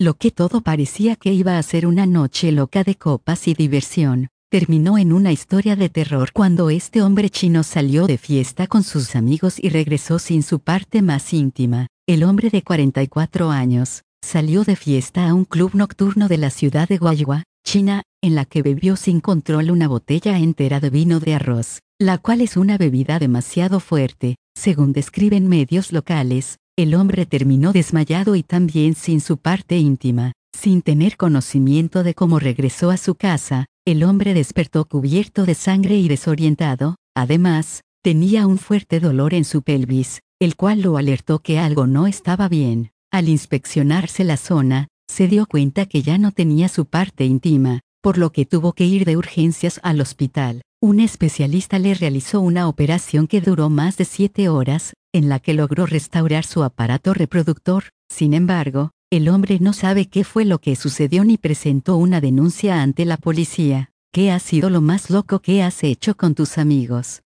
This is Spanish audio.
Lo que todo parecía que iba a ser una noche loca de copas y diversión, terminó en una historia de terror cuando este hombre chino salió de fiesta con sus amigos y regresó sin su parte más íntima. El hombre de 44 años salió de fiesta a un club nocturno de la ciudad de Guayua, China, en la que bebió sin control una botella entera de vino de arroz, la cual es una bebida demasiado fuerte. Según describen medios locales, el hombre terminó desmayado y también sin su parte íntima. Sin tener conocimiento de cómo regresó a su casa, el hombre despertó cubierto de sangre y desorientado. Además, tenía un fuerte dolor en su pelvis, el cual lo alertó que algo no estaba bien. Al inspeccionarse la zona, se dio cuenta que ya no tenía su parte íntima, por lo que tuvo que ir de urgencias al hospital. Un especialista le realizó una operación que duró más de 7 horas, en la que logró restaurar su aparato reproductor. Sin embargo, el hombre no sabe qué fue lo que sucedió ni presentó una denuncia ante la policía. ¿Qué ha sido lo más loco que has hecho con tus amigos?